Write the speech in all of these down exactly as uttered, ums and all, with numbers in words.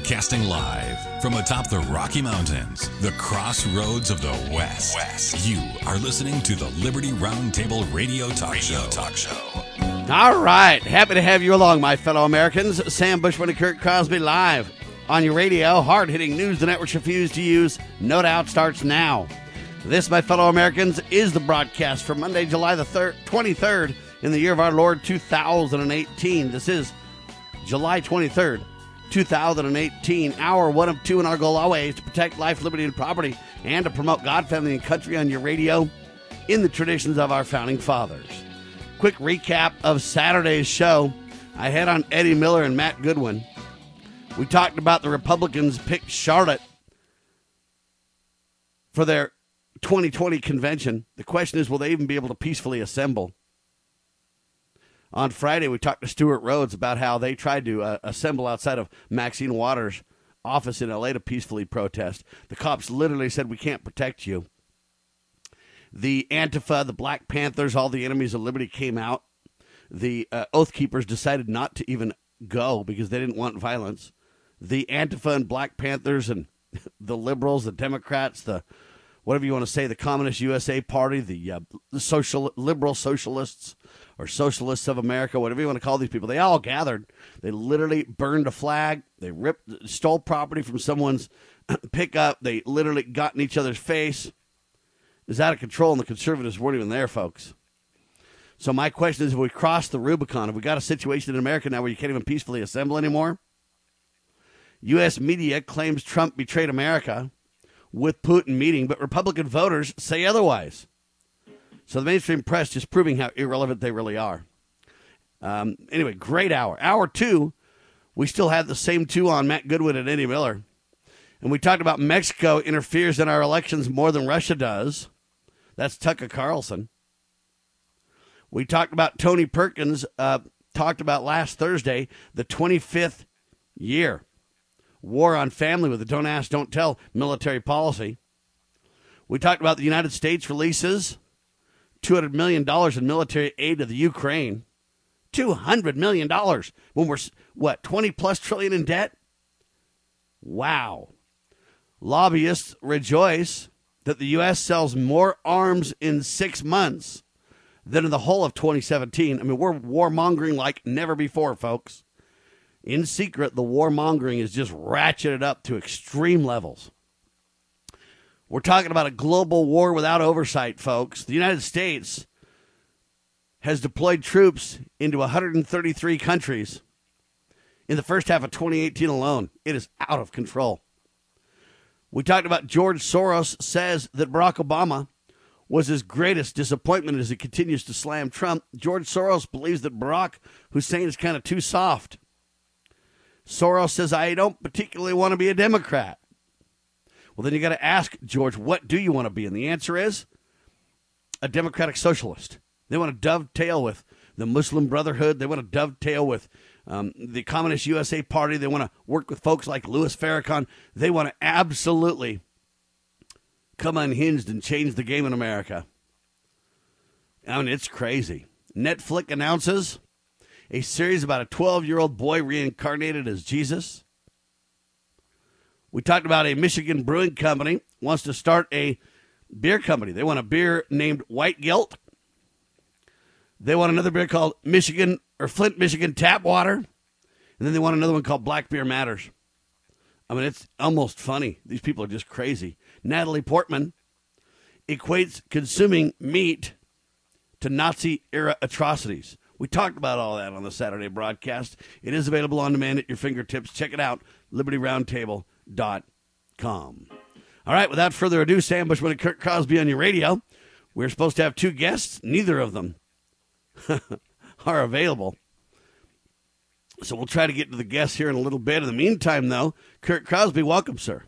Broadcasting live from atop the Rocky Mountains, the crossroads of the West. West. You are listening to the Liberty Roundtable Radio Talk Radio Show. Talk Show. All right. Happy to have you along, my fellow Americans. Sam Bushman and Kurt Crosby live on your radio. Hard-hitting news the networks refuse to use. No Doubt starts now. This, my fellow Americans, is the broadcast for Monday, July the third, twenty-third in the year of our Lord, two thousand eighteen. This is July twenty-third, two thousand eighteen. Hour one of two, and our goal always to protect life, liberty, and property, and to promote God, family, and country on your radio in the traditions of our founding fathers. Quick recap of Saturday's show. I had on Eddie Miller and Matt Goodwin. We talked about the Republicans picked Charlotte for their twenty twenty convention. The question is, will they even be able to peacefully assemble? On Friday, we talked to Stuart Rhodes about how they tried to uh, assemble outside of Maxine Waters' office in L A to peacefully protest. The cops literally said, we can't protect you. The Antifa, the Black Panthers, all the enemies of liberty came out. The uh, Oath Keepers decided not to even go because they didn't want violence. The Antifa and Black Panthers and the liberals, the Democrats, the whatever you want to say, the Communist U S A Party, the, uh, the social liberal socialists or socialists of America, whatever you want to call these people, they all gathered. They literally burned a flag. They ripped, stole property from someone's pickup. They literally got in each other's face. It was out of control, and the conservatives weren't even there, folks. So my question is, have we crossed the Rubicon? Have we got a situation in America now where you can't even peacefully assemble anymore? U S media claims Trump betrayed America with Putin meeting, but Republican voters say otherwise. So the mainstream press just proving how irrelevant they really are. Um, anyway, great hour. Hour two, we still had the same two on, Matt Goodwin and Eddie Miller. And we talked about Mexico interferes in our elections more than Russia does. That's Tucker Carlson. We talked about Tony Perkins, uh, talked about last Thursday, the twenty-fifth year. War on family with the don't ask, don't tell military policy. We talked about the United States releases two hundred million dollars in military aid to the Ukraine. two hundred million dollars when we're, what, twenty plus trillion in debt? Wow. Lobbyists rejoice that the U S sells more arms in six months than in the whole of twenty seventeen. I mean, we're warmongering like never before, folks. In secret, the warmongering is just ratcheted up to extreme levels. We're talking about a global war without oversight, folks. The United States has deployed troops into one hundred thirty-three countries in the first half of twenty eighteen alone. It is out of control. We talked about George Soros says that Barack Obama was his greatest disappointment as he continues to slam Trump. George Soros believes that Barack Hussein is kind of too soft. Soros says, I don't particularly want to be a Democrat. Well, then you got to ask, George, what do you want to be? And the answer is a democratic socialist. They want to dovetail with the Muslim Brotherhood. They want to dovetail with um, the Communist U S A Party. They want to work with folks like Louis Farrakhan. They want to absolutely come unhinged and change the game in America. I mean, it's crazy. Netflix announces a series about a twelve-year-old boy reincarnated as Jesus. We talked about a Michigan brewing company wants to start a beer company. They want a beer named White Guilt. They want another beer called Michigan or Flint, Michigan Tap Water. And then they want another one called Black Beer Matters. I mean, it's almost funny. These people are just crazy. Natalie Portman equates consuming meat to Nazi-era atrocities. We talked about all that on the Saturday broadcast. It is available on demand at your fingertips. Check it out, liberty roundtable dot com. All right, without further ado, Sam Bushman and Kurt Crosby on your radio. We're supposed to have two guests. Neither of them are available. So we'll try to get to the guests here in a little bit. In the meantime, though, Kurt Crosby, welcome, sir.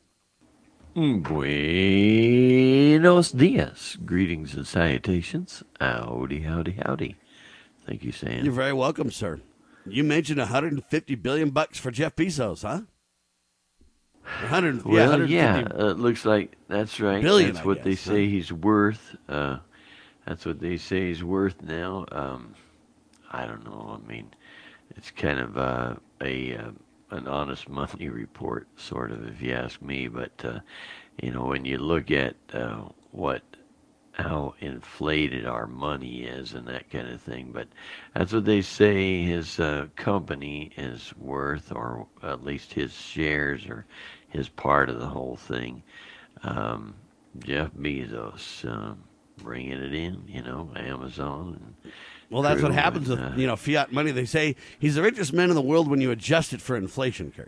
Buenos dias. Greetings and salutations. Howdy, howdy, howdy. Thank you, Sam. You're very welcome, sir. You mentioned one hundred fifty billion bucks for Jeff Bezos, huh? one hundred, well, yeah, yeah, uh, it looks like that's right. Billion, that's I what guess, they say huh? he's worth. Uh, that's what they say he's worth now. Um, I don't know. I mean, it's kind of uh, a uh, an honest money report, sort of, if you ask me. But uh, you know, when you look at uh, what how inflated our money is and that kind of thing. But that's what they say his uh, company is worth, or at least his shares or his part of the whole thing. Um, Jeff Bezos um, bringing it in, you know, Amazon. And well, that's what happens and, with, uh, you know, fiat money. They say he's the richest man in the world when you adjust it for inflation, Kurt.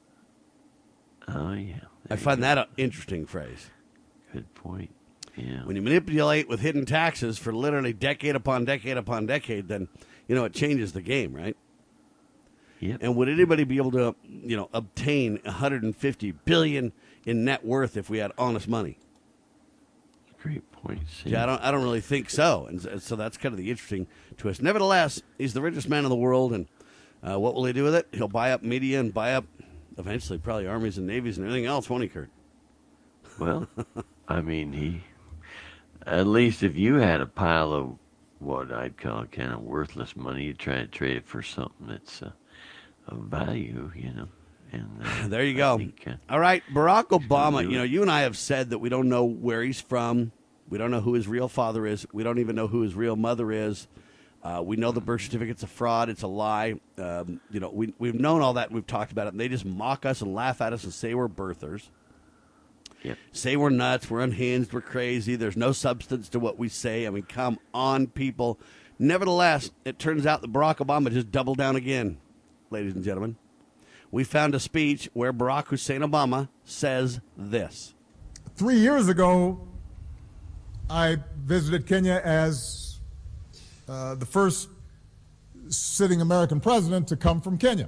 Oh, yeah. I find that an interesting phrase. Good point. Yeah. When you manipulate with hidden taxes for literally decade upon decade upon decade, then, you know, it changes the game, right? Yep. And would anybody be able to, you know, obtain one hundred fifty billion dollars in net worth if we had honest money? Great point. Yeah, I don't, I don't really think so. And so that's kind of the interesting twist. Nevertheless, he's the richest man in the world, and uh, what will he do with it? He'll buy up media and buy up, eventually, probably armies and navies and everything else, won't he, Kurt? Well, I mean, he, at least if you had a pile of what I'd call kind of worthless money, you'd try to trade it for something that's uh, of value, you know. And uh, there you I go. think, uh, All right, Barack Obama, do you know, it. you and I have said that we don't know where he's from. We don't know who his real father is. We don't even know who his real mother is. Uh, we know the birth certificate's a fraud. It's a lie. Um, you know, we, we've known all that. We've talked about it. And they just mock us and laugh at us and say we're birthers. Yep. Say we're nuts. We're unhinged. We're crazy. There's no substance to what we say. I mean, come on, people. Nevertheless, it turns out that Barack Obama just doubled down again, ladies and gentlemen. We found a speech where Barack Hussein Obama says this. Three years ago, I visited Kenya as uh, the first sitting American president to come from Kenya.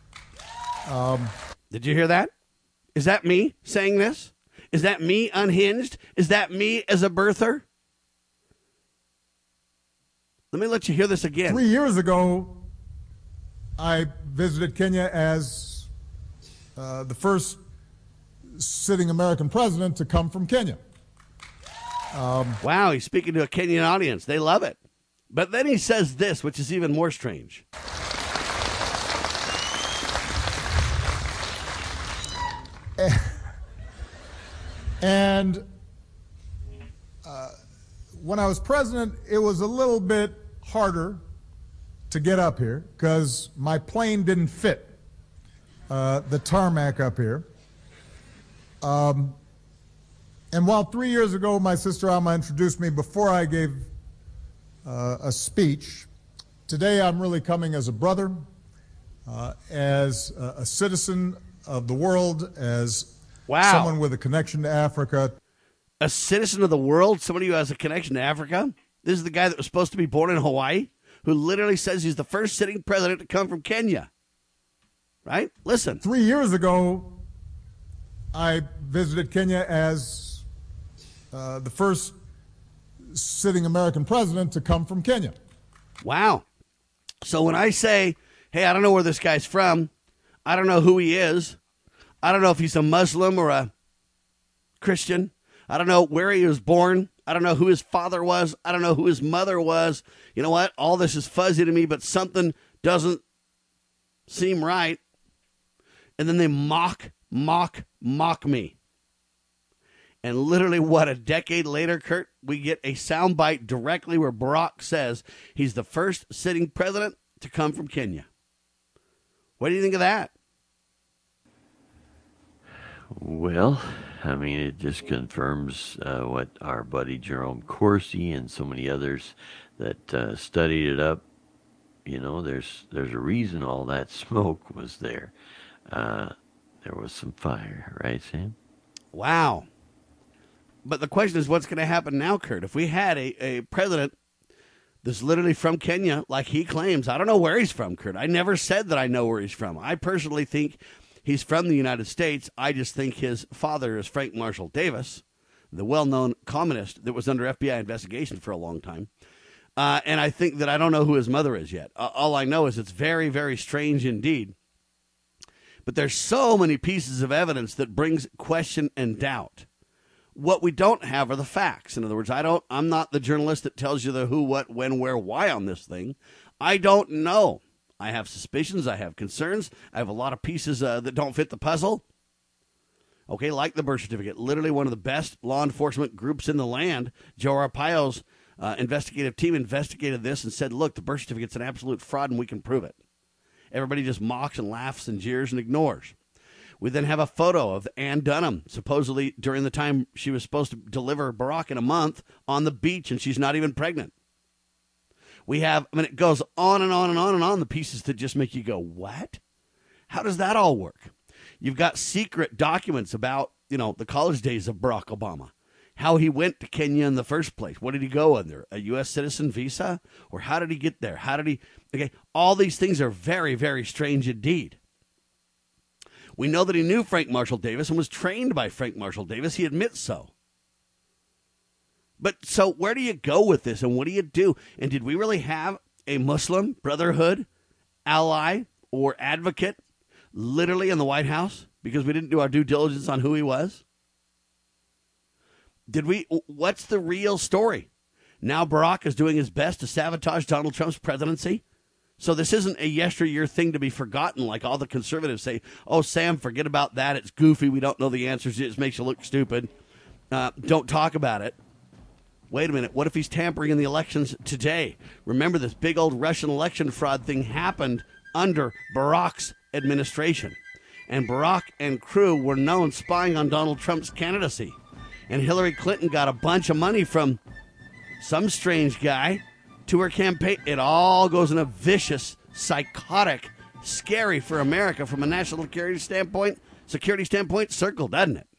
Um, Did you hear that? Is that me saying this? Is that me unhinged? Is that me as a birther? Let me let you hear this again. Three years ago, I visited Kenya as uh, the first sitting American president to come from Kenya. Um, wow, he's speaking to a Kenyan audience. They love it. But then he says this, which is even more strange. And uh, when I was president, it was a little bit harder to get up here because my plane didn't fit uh, the tarmac up here. Um, and while three years ago my sister Alma introduced me before I gave uh, a speech, today I'm really coming as a brother, uh, as a, a citizen of the world, as wow. someone with a connection to Africa. A citizen of the world? Somebody who has a connection to Africa? This is the guy that was supposed to be born in Hawaii, who literally says he's the first sitting president to come from Kenya. Right? Listen. Three years ago, I visited Kenya as uh, the first sitting American president to come from Kenya. Wow. So when I say, hey, I don't know where this guy's from, I don't know who he is, I don't know if he's a Muslim or a Christian, I don't know where he was born, I don't know who his father was, I don't know who his mother was, you know what? All this is fuzzy to me, but something doesn't seem right. And then they mock, mock, mock me. And literally, what, a decade later, Kurt, we get a soundbite directly where Barack says he's the first sitting president to come from Kenya. What do you think of that? Well, I mean, it just confirms uh, what our buddy Jerome Corsi and so many others that uh, studied it up. You know, there's there's a reason all that smoke was there. Uh, there was some fire, right, Sam? Wow. But the question is, what's going to happen now, Kurt? If we had a, a president that's literally from Kenya, like he claims, I don't know where he's from, Kurt. I never said that I know where he's from. I personally think he's from the United States. I just think his father is Frank Marshall Davis, the well-known communist that was under F B I investigation for a long time. Uh, and I think that I don't know who his mother is yet. Uh, all I know is it's very, very strange indeed. But there's so many pieces of evidence that brings question and doubt. What we don't have are the facts. In other words, I don't, I'm not the journalist that tells you the who, what, when, where, why on this thing. I don't know. I have suspicions. I have concerns. I have a lot of pieces uh, that don't fit the puzzle. Okay, like the birth certificate. Literally one of the best law enforcement groups in the land, Joe Arpaio's uh, investigative team investigated this and said, look, the birth certificate's an absolute fraud and we can prove it. Everybody just mocks and laughs and jeers and ignores. We then have a photo of Ann Dunham, supposedly during the time she was supposed to deliver Barack in a month, on the beach, and she's not even pregnant. We have, I mean, it goes on and on and on and on, the pieces that just make you go, what? How does that all work? You've got secret documents about, you know, the college days of Barack Obama, how he went to Kenya in the first place. What did he go under? A U S citizen visa? Or how did he get there? How did he? Okay, all these things are very, very strange indeed. We know that he knew Frank Marshall Davis and was trained by Frank Marshall Davis. He admits so. But so where do you go with this and what do you do? And did we really have a Muslim Brotherhood ally or advocate literally in the White House because we didn't do our due diligence on who he was? Did we? What's the real story? Now Barack is doing his best to sabotage Donald Trump's presidency. So this isn't a yesteryear thing to be forgotten like all the conservatives say, oh, Sam, forget about that. It's goofy. We don't know the answers. It just makes you look stupid. Uh, don't talk about it. Wait a minute. What if he's tampering in the elections today? Remember, this big old Russian election fraud thing happened under Barack's administration. And Barack and crew were known spying on Donald Trump's candidacy. And Hillary Clinton got a bunch of money from some strange guy to her campaign. It all goes in a vicious, psychotic, scary for America from a national security standpoint, security standpoint circle, doesn't it?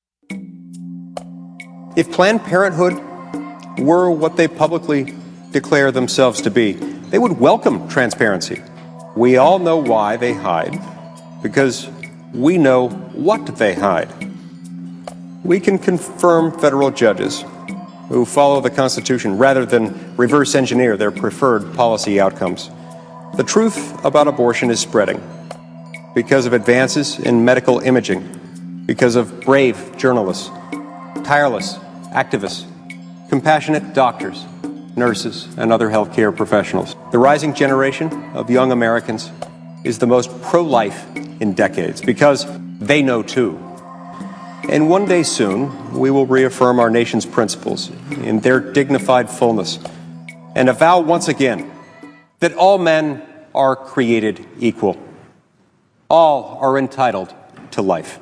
If Planned Parenthood were what they publicly declare themselves to be, they would welcome transparency. We all know why they hide, because we know what they hide. We can confirm federal judges who follow the Constitution rather than reverse engineer their preferred policy outcomes. The truth about abortion is spreading because of advances in medical imaging, because of brave journalists, tireless activists, compassionate doctors, nurses, and other healthcare professionals. The rising generation of young Americans is the most pro-life in decades because they know too. And one day soon, we will reaffirm our nation's principles in their dignified fullness and avow once again that all men are created equal. All are entitled to life.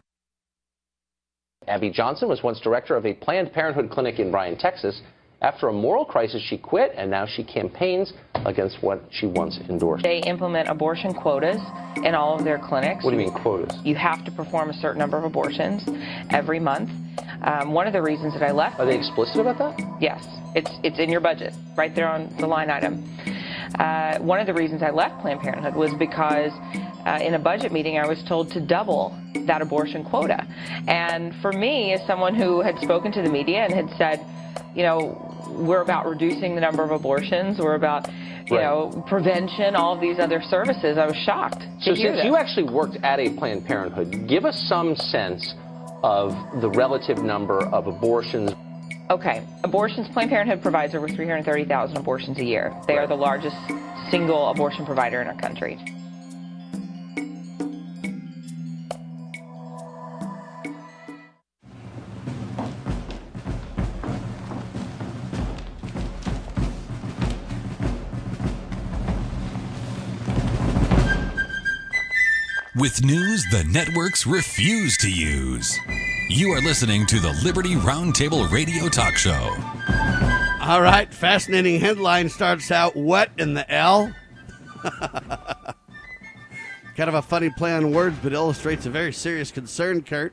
Abby Johnson was once director of a Planned Parenthood clinic in Bryan, Texas. After a moral crisis, she quit, and now she campaigns against what she once endorsed. They implement abortion quotas in all of their clinics. What do you mean quotas? You have to perform a certain number of abortions every month. Um, one of the reasons that I left... Are they explicit about that? Yes. It's, it's in your budget, right there on the line item. Uh, one of the reasons I left Planned Parenthood was because uh, in a budget meeting I was told to double that abortion quota. And for me, as someone who had spoken to the media and had said, you know, we're about reducing the number of abortions, we're about, you right. know, prevention, all of these other services, I was shocked to So hear since that. you actually worked at a Planned Parenthood, give us some sense of the relative number of abortions. Okay, abortions, Planned Parenthood provides over three hundred thirty thousand abortions a year. They are the largest single abortion provider in our country. With news the networks refuse to use. You are listening to the Liberty Roundtable Radio Talk Show. All right, fascinating headline starts out, what in the L? Kind of a funny play on words, but illustrates a very serious concern, Kurt.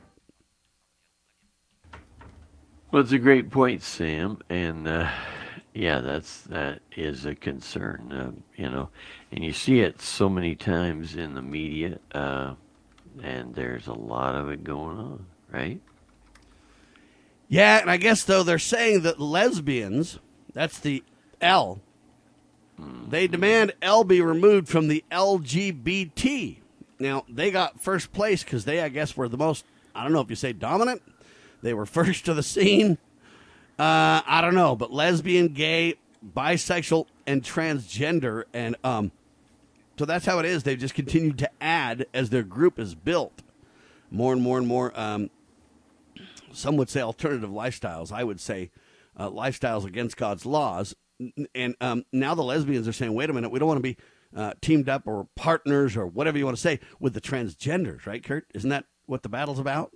Well, it's a great point, Sam, and uh, yeah, that's that is a concern, uh, you know, and you see it so many times in the media, uh, and there's a lot of it going on, right? Yeah, and I guess, though, they're saying that lesbians, that's the L, mm-hmm. they demand L be removed from the L G B T. Now, they got first place because they, I guess, were the most, I don't know if you say dominant, they were first to the scene. Uh, I don't know, but lesbian, gay, bisexual, and transgender, and um, So that's how it is. They've just continued to add as their group is built. More and more and more, um, some would say alternative lifestyles. I would say uh, lifestyles against God's laws. And um, now the lesbians are saying, wait a minute, we don't want to be uh, teamed up or partners or whatever you want to say with the transgenders, right, Kurt? Isn't that what the battle's about?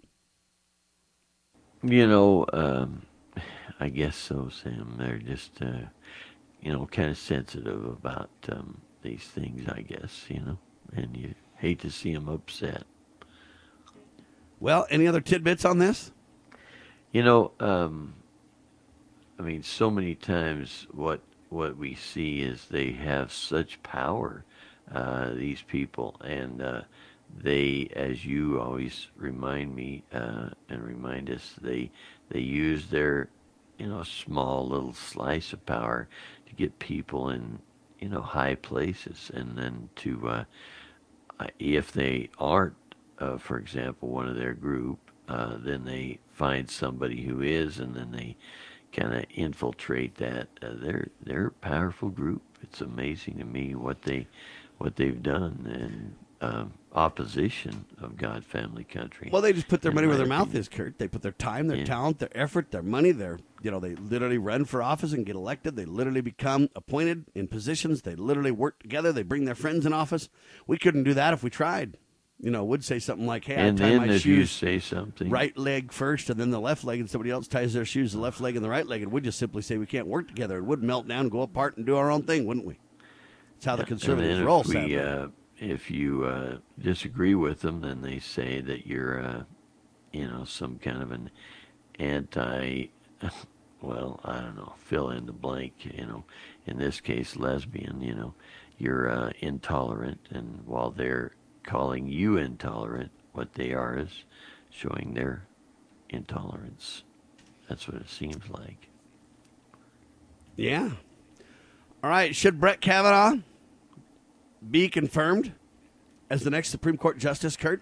You know, um, I guess so, Sam. They're just, uh, you know, kind of sensitive about um, these things, I guess, you know, and you hate to see them upset. Well, any other tidbits on this? You know, um, I mean, so many times what what we see is they have such power, uh, these people, and uh, they, as you always remind me uh, and remind us, they they use their, you know, small little slice of power to get people in, you know, high places, and then to, uh, if they aren't, uh, for example, one of their group, uh, then they find somebody who is, and then they kind of infiltrate that. Uh, they're they're a powerful group. It's amazing to me what they what they've done in um, opposition of God, family, country. Well, they just put their money where their opinion. mouth is, Kurt. They put their time, their Yeah. talent, their effort, their money, their, you know, they literally run for office and get elected. They literally become appointed in positions. They literally work together. They bring their friends in office. We couldn't do that if we tried. You know, would say something like, hey, And I tie then my if you shoes say something, right leg first and then the left leg, and somebody else ties their shoes the left leg and the right leg, and we'd just simply say we can't work together. It would melt down, go apart, and do our own thing, wouldn't we? That's how the and conservatives then roll, if we, sadly. uh, if you uh, disagree with them, then they say that you're, uh, you know, some kind of an anti, well, I don't know, fill in the blank, you know, in this case, lesbian, you know, you're uh, intolerant, and while they're calling you intolerant, what they are is showing their intolerance. That's what it seems like. Yeah. All right. Should Brett Kavanaugh be confirmed as the next Supreme Court justice, Kurt?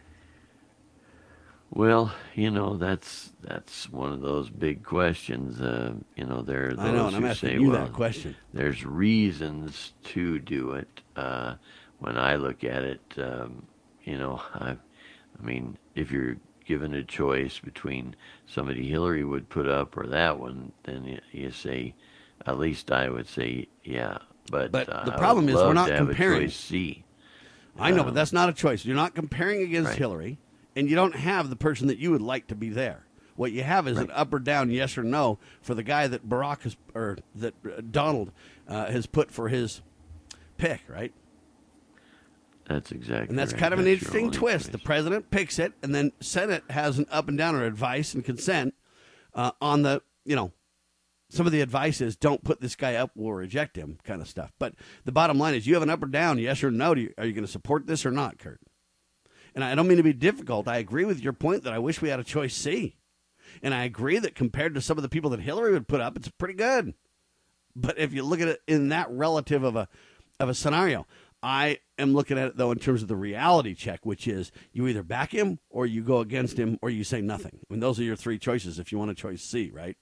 Well, you know, that's that's one of those big questions. Uh, you know, there are those I know, and I'm who asking say, you well, that question. there's reasons to do it. Uh, when I look at it, um, you know, I, I mean, if you're given a choice between somebody Hillary would put up or that one, then you, you say, at least I would say, yeah. But, But uh, the I problem would is we're love not to have comparing. a choice C. I know, but Um, that's not a choice. You're not comparing against right. Hillary, and you don't have the person that you would like to be there. What you have is Right. an up or down, yes or no, for the guy that Barack has, or that uh, Donald uh, has put for his pick, right? That's exactly And that's right. kind of an That's your interesting only twist. The choice. president president picks it, and then Senate has an up and down or advice and consent uh, on the, you know, some of the advice is don't put this guy up, we'll reject him kind of stuff. But the bottom line is you have an up or down, yes or no. Do you, are you going to support this or not, Kurt? And I don't mean to be difficult. I agree with your point that I wish we had a choice C. And I agree that compared to some of the people that Hillary would put up, it's pretty good. But if you look at it in that relative of a of a scenario, I am looking at it, though, in terms of the reality check, which is you either back him or you go against him or you say nothing. I mean, those are your three choices if you want a choice C, right?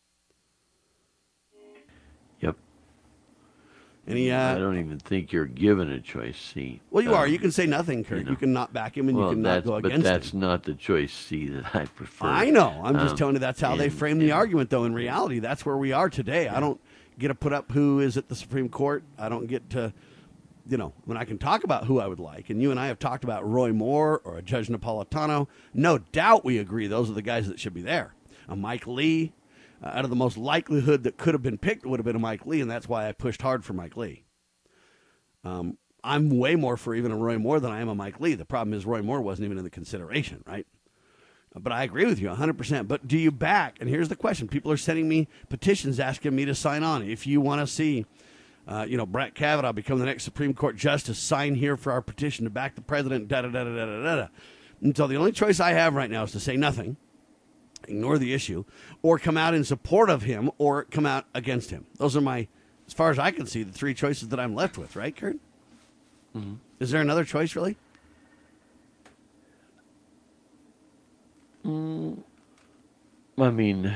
Yep. Any, I uh, don't even think you're given a choice C. well, you are. Um, You can say nothing, Kurt. You, you know. can not back him and well, you can not that's, go but against that's him. not the choice C that I prefer. I know. I'm just Um, telling you that's how they and- frame the and- argument, though. In reality, that's where we are today. I don't get to put up who is at the Supreme Court. I don't get to, you know, when I can talk about who I would like. And you and I have talked about Roy Moore or a Judge Napolitano. No doubt we agree those are the guys that should be there. A Mike Lee. Uh, out of the most likelihood that could have been picked would have been a Mike Lee, and that's why I pushed hard for Mike Lee. Um, I'm way more for even a Roy Moore than I am a Mike Lee. The problem is Roy Moore wasn't even in the consideration, right? But I agree with you one hundred percent. But do you back? And here's the question. People are sending me petitions asking me to sign on. If you want to see, uh, you know, Brett Kavanaugh become the next Supreme Court justice, sign here for our petition to back the president, da-da-da-da-da-da-da. And so the only choice I have right now is to say nothing, ignore the issue, or come out in support of him or come out against him. Those are my, as far as I can see, the three choices that I'm left with, right, Kurt? Mm-hmm. Is there another choice, really? I mean,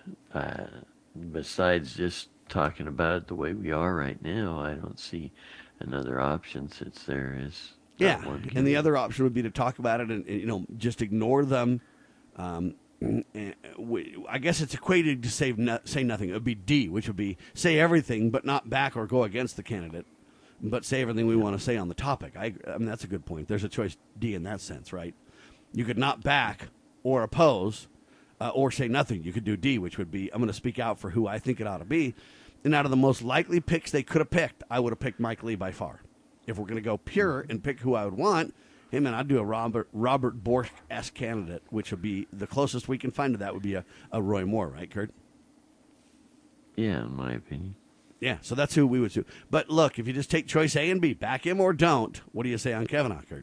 uh, besides just talking about it the way we are right now, I don't see another option since there is Yeah, not one and the candidate. other option would be to talk about it and, and, you know, just ignore them. Um, and we, I guess it's equated to say, no, say nothing. It would be D, which would be say everything but not back or go against the candidate, but say everything we want to say on the topic. I, I mean, that's a good point. There's a choice D in that sense, right? You could not back or oppose uh, or say nothing. You could do D, which would be I'm going to speak out for who I think it ought to be. And out of the most likely picks they could have picked, I would have picked Mike Lee by far. If we're going to go pure and pick who I would want, hey, man, I'd do a Robert Robert Bork-esque candidate, which would be the closest we can find to that would be a, a Roy Moore, right, Kurt? Yeah, in my opinion. Yeah, so that's who we would do. But look, if you just take choice A and B, back him or don't, what do you say on Kavanaugh, Kurt?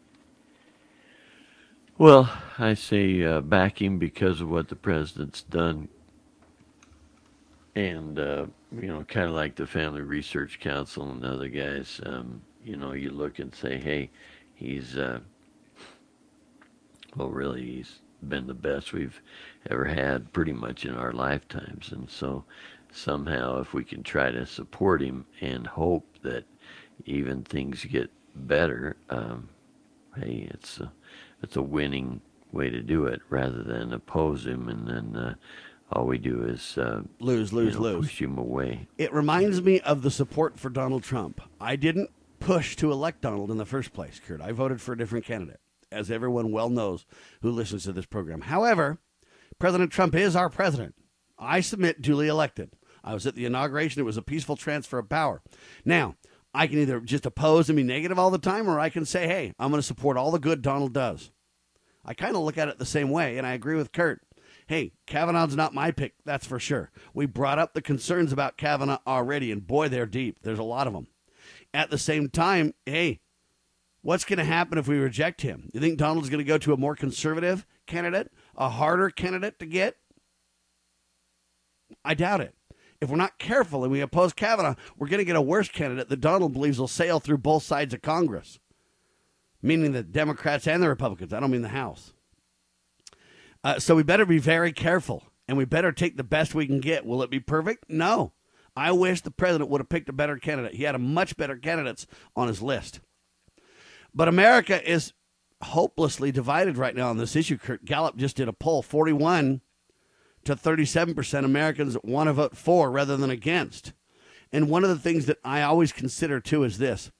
Well, I say uh, back him because of what the president's done. And, uh, you know, kind of like the Family Research Council and other guys, um, you know, you look and say, hey, he's, uh, well, really, he's been the best we've ever had pretty much in our lifetimes. And so somehow if we can try to support him and hope that even things get better, um, hey, it's a, it's a winning way to do it rather than oppose him and then uh, all we do is uh, lose, lose, you know, lose. push him away. It reminds me of the support for Donald Trump. I didn't push to elect Donald in the first place, Kurt. I voted for a different candidate, as everyone well knows who listens to this program. However, President Trump is our president. I submit duly elected. I was at the inauguration. It was a peaceful transfer of power. Now, I can either just oppose and be negative all the time, or I can say, hey, I'm going to support all the good Donald does. I kind of look at it the same way, and I agree with Kurt. Hey, Kavanaugh's not my pick, that's for sure. We brought up the concerns about Kavanaugh already, and boy, they're deep. There's a lot of them. At the same time, hey, what's going to happen if we reject him? You think Donald's going to go to a more conservative candidate, a harder candidate to get? I doubt it. If we're not careful and we oppose Kavanaugh, we're going to get a worse candidate that Donald believes will sail through both sides of Congress, meaning the Democrats and the Republicans. I don't mean the House. Uh, so we better be very careful, and we better take the best we can get. Will it be perfect? No. I wish the president would have picked a better candidate. He had a much better candidates on his list. But America is hopelessly divided right now on this issue. Kurt Gallup just did a poll. forty-one to thirty-seven percent Americans want to vote for rather than against. And one of the things that I always consider, too, is this.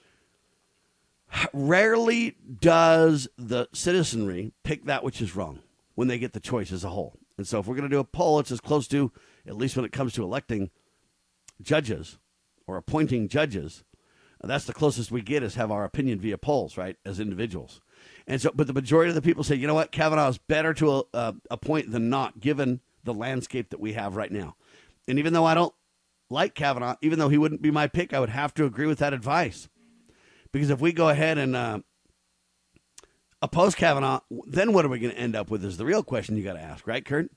Rarely does the citizenry pick that which is wrong when they get the choice as a whole. And so if we're going to do a poll, it's as close to, at least when it comes to electing judges or appointing judges, that's the closest we get is have our opinion via polls, right, as individuals. And so, but the majority of the people say, you know what, Kavanaugh is better to uh, appoint than not, given the landscape that we have right now. And even though I don't like Kavanaugh, even though he wouldn't be my pick, I would have to agree with that advice. Because if we go ahead and uh, oppose Kavanaugh, then what are we going to end up with is the real question you got to ask, right, Kurt?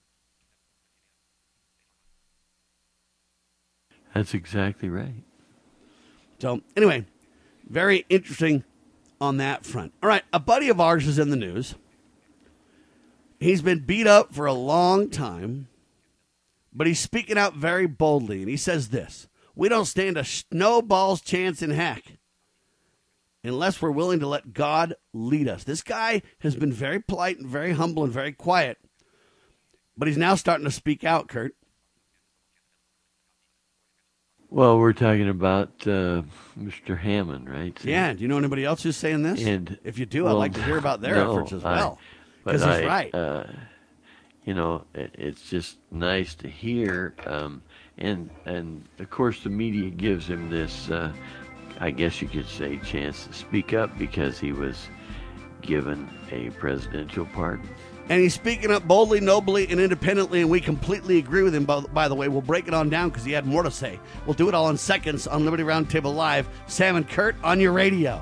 That's exactly right. So, anyway, very interesting on that front. All right, a buddy of ours is in the news. He's been beat up for a long time, but he's speaking out very boldly, and he says this: we don't stand a snowball's chance in heck unless we're willing to let God lead us. This guy has been very polite and very humble and very quiet, but he's now starting to speak out, Kurt. Well, we're talking about uh, Mister Hammond, right? So, yeah. Do you know anybody else who's saying this? And, if you do, well, I'd like to hear about their no, efforts as well. Because he's I, right. Uh, you know, it, it's just nice to hear. Um, and, and, of course, the media gives him this, uh, I guess you could say, chance to speak up because he was given a presidential pardon. And he's speaking up boldly, nobly, and independently, and we completely agree with him, by, by the way. We'll break it on down because he had more to say. We'll do it all in seconds on Liberty Roundtable Live. Sam and Kurt on your radio.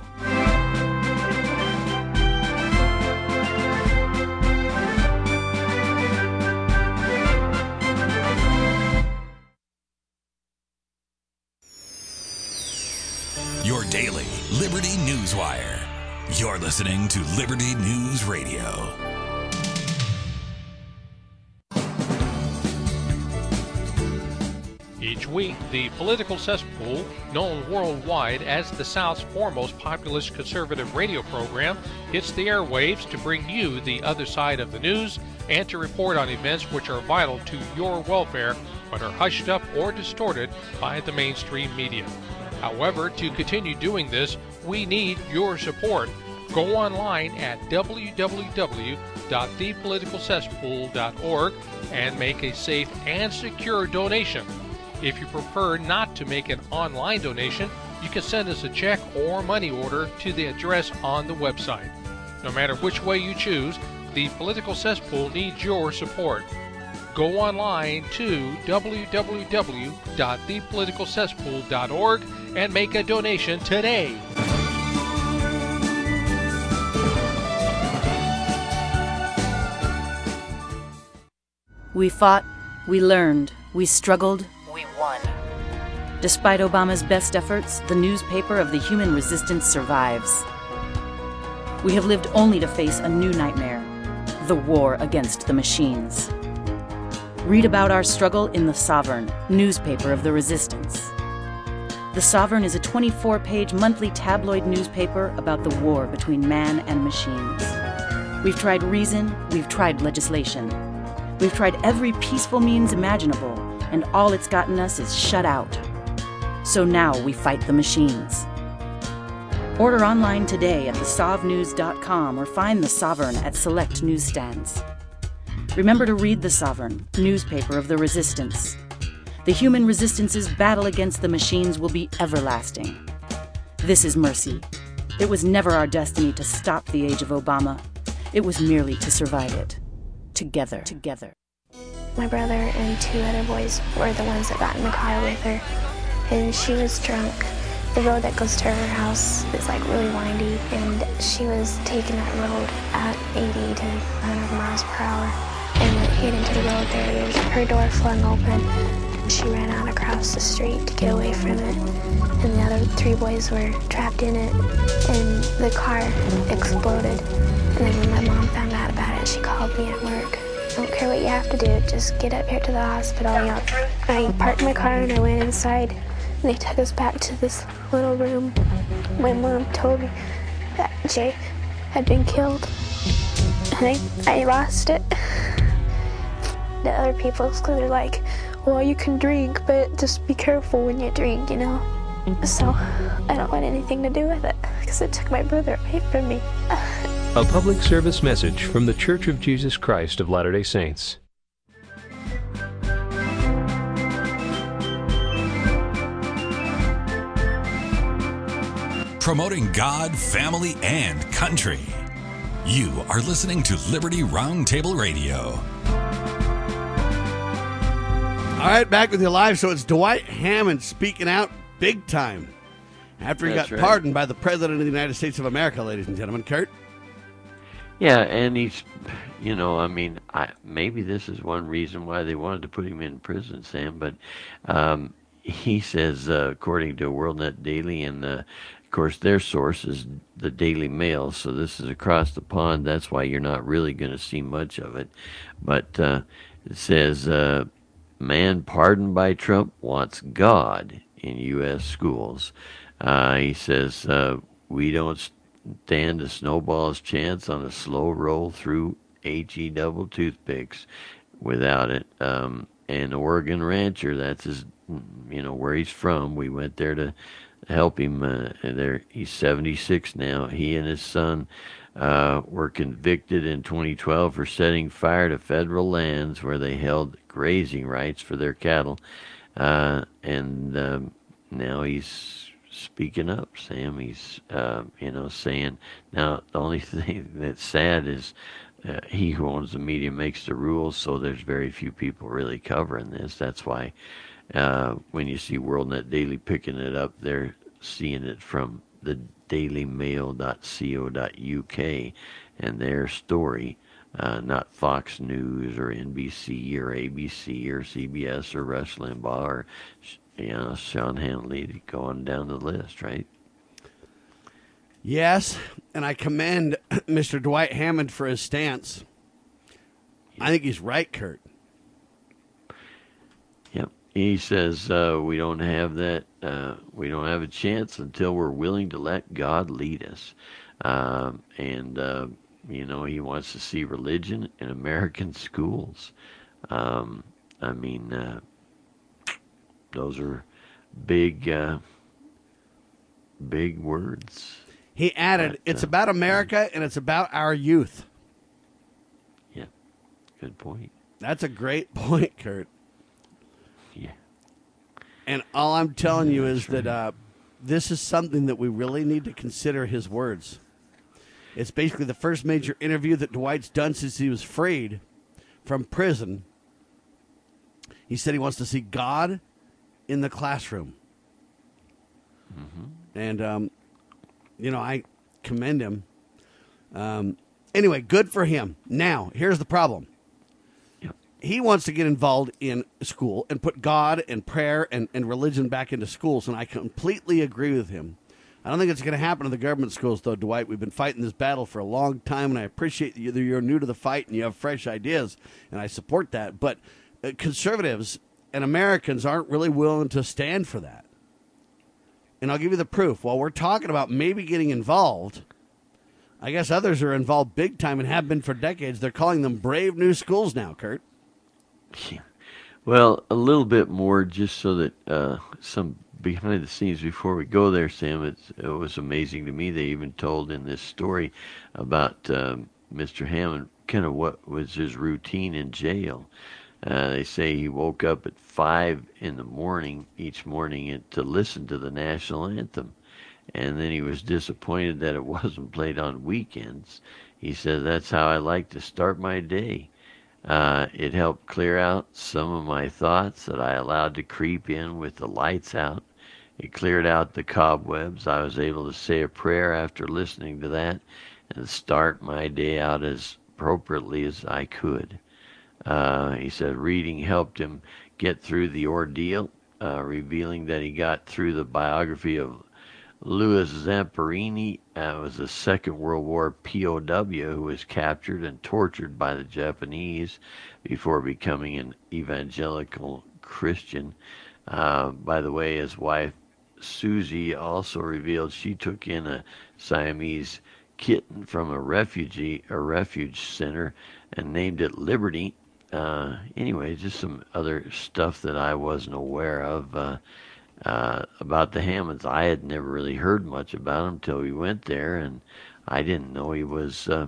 Your daily Liberty News Wire. You're listening to Liberty News Radio. Each week, the Political Cesspool, known worldwide as the South's foremost populist conservative radio program, hits the airwaves to bring you the other side of the news and to report on events which are vital to your welfare but are hushed up or distorted by the mainstream media. However, to continue doing this, we need your support. Go online at w w w dot the political cesspool dot org and make a safe and secure donation. If you prefer not to make an online donation, you can send us a check or money order to the address on the website. No matter which way you choose, the Political Cesspool needs your support. Go online to w w w dot the political cesspool dot org and make a donation today. We fought, we learned, we struggled, we won. Despite Obama's best efforts, the newspaper of the human resistance survives. We have lived only to face a new nightmare, the war against the machines. Read about our struggle in The Sovereign, newspaper of the resistance. The Sovereign is a twenty-four page monthly tabloid newspaper about the war between man and machines. We've tried reason, we've tried legislation. We've tried every peaceful means imaginable, and all it's gotten us is shut out. So now we fight the machines. Order online today at the sov news dot com or find The Sovereign at select newsstands. Remember to read The Sovereign, newspaper of the resistance. The human resistance's battle against the machines will be everlasting. This is mercy. It was never our destiny to stop the age of Obama. It was merely to survive it. Together. Together. My brother and two other boys were the ones that got in the car with her, and she was drunk. The road that goes to her house is like really windy, and she was taking that road at eighty to one hundred miles per hour and went hit into the road barriers. Her door flung open. She ran out across the street to get away from it, and the other three boys were trapped in it, and the car exploded. And then when my mom found out about it, she called me at work. I don't care what you have to do, just get up here to the hospital. You know, I parked my car and I went inside, and they took us back to this little room. My mom told me that Jay had been killed, and I, I lost it. The other people, they're like, well, you can drink, but just be careful when you drink, you know? So I don't want anything to do with it, because it took my brother away from me. A public service message from The Church of Jesus Christ of Latter-day Saints. Promoting God, family, and country. You are listening to Liberty Roundtable Radio. All right, back with you live. So it's Dwight Hammond speaking out big time after he That's got right. pardoned by the President of the United States of America, ladies and gentlemen. Kurt? Yeah, and he's, you know, I mean, I, maybe this is one reason why they wanted to put him in prison, Sam, but um, he says, uh, according to WorldNet Daily, and uh, of course their source is the Daily Mail, so this is across the pond. That's why you're not really going to see much of it. But uh, it says, uh, man pardoned by Trump wants God in U S schools. Uh, he says, uh, we don't stand a snowball's chance on a slow roll through H E double toothpicks without it. Um, an Oregon rancher, that's his, you know, where he's from. We went there to help him. Uh, there, he's seventy-six now. He and his son uh, were convicted in twenty twelve for setting fire to federal lands where they held grazing rights for their cattle. Uh, and um, now he's speaking up, Sam. He's, uh, you know, saying, now, the only thing that's sad is uh, he who owns the media makes the rules, so there's very few people really covering this. That's why uh, when you see WorldNet Daily picking it up, they're seeing it from the daily mail dot co dot u k and their story, uh, not Fox News or N B C or A B C or C B S or Rush Limbaugh or, you know, Sean Hannity going down the list, right? Yes, and I commend Mister Dwight Hammond for his stance. I think he's right, Kurt. Yep. he says uh, we don't have that. Uh, we don't have a chance until we're willing to let God lead us. Um, and uh, you know, he wants to see religion in American schools. Um, I mean, uh, those are big, uh, big words. He added, but, "It's uh, about America and it's about our youth." Yeah, good point. That's a great point, Kurt. Yeah. And all I'm telling Yeah, you is that's right. that uh, this is something that we really need to consider his words. It's basically the first major interview that Dwight's done since he was freed from prison. He said he wants to see God in the classroom. Mm-hmm. And, um, you know, I commend him. Um, anyway, good for him. Now, here's the problem. Yep. He wants to get involved in school and put God and prayer and, and religion back into schools, and I completely agree with him. I don't think it's going to happen in the government schools, though, Dwight. We've been fighting this battle for a long time, and I appreciate that you're new to the fight and you have fresh ideas, and I support that. But uh, conservatives and Americans aren't really willing to stand for that. And I'll give you the proof. While we're talking about maybe getting involved, I guess others are involved big time and have been for decades. They're calling them brave new schools now, Kurt. Yeah. Well, a little bit more just so that uh, some behind the scenes before we go there, Sam. It's, it was amazing to me. They even told in this story about um, Mister Hammond kind of what was his routine in jail. Uh, they say he woke up at five in the morning each morning and, to listen to the national anthem. And then he was disappointed that it wasn't played on weekends. He said, "That's how I like to start my day. Uh, it helped clear out some of my thoughts that I allowed to creep in with the lights out. It cleared out the cobwebs. I was able to say a prayer after listening to that and start my day out as appropriately as I could." Uh, he said reading helped him get through the ordeal, uh, revealing that he got through the biography of Louis Zamperini. Uh, was a Second World War P O W who was captured and tortured by the Japanese before becoming an evangelical Christian. Uh, by the way, his wife Susie also revealed she took in a Siamese kitten from a refugee a refuge center and named it Liberty. Uh, anyway, just some other stuff that I wasn't aware of. Uh, Uh, about the Hammonds. I had never really heard much about him until we went there, and I didn't know he was, uh,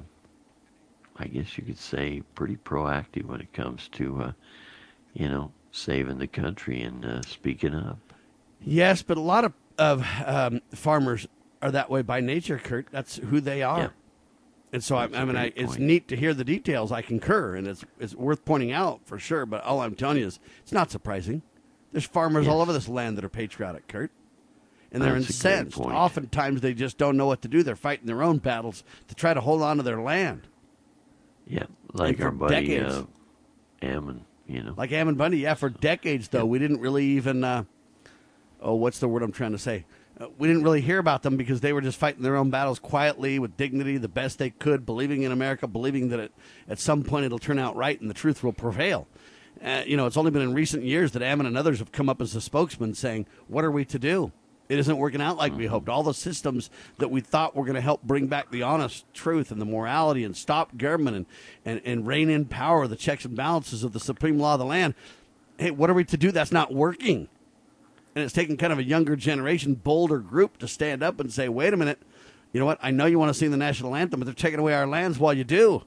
I guess you could say, pretty proactive when it comes to, uh, you know, saving the country and uh, speaking up. Yes, but a lot of, of um, farmers are that way by nature, Kurt. That's who they are. Yeah. And so, I, I mean, I, it's neat to hear the details. I concur, and it's it's worth pointing out for sure, but all I'm telling you is it's not surprising. There's farmers Yes. all over this land that are patriotic, Kurt. And they're That's a great incensed. point. Oftentimes they just don't know what to do. They're fighting their own battles to try to hold on to their land. Yeah, like for our buddy decades. uh, Ammon, you know. Like Ammon Bundy, yeah, for decades, though, we didn't really even, uh, oh, what's the word I'm trying to say? Uh, we didn't really hear about them because they were just fighting their own battles quietly, with dignity, the best they could, believing in America, believing that it, at some point it'll turn out right and the truth will prevail. Uh, you know, it's only been in recent years that Ammon and others have come up as a spokesman saying, what are we to do? It isn't working out like we hoped. All the systems that we thought were going to help bring back the honest truth and the morality and stop government and, and, and rein in power, the checks and balances of the supreme law of the land. Hey, what are we to do? That's not working. And it's taken kind of a younger generation, bolder group to stand up and say, wait a minute, you know what? I know you want to sing the national anthem, but they're taking away our lands while you do.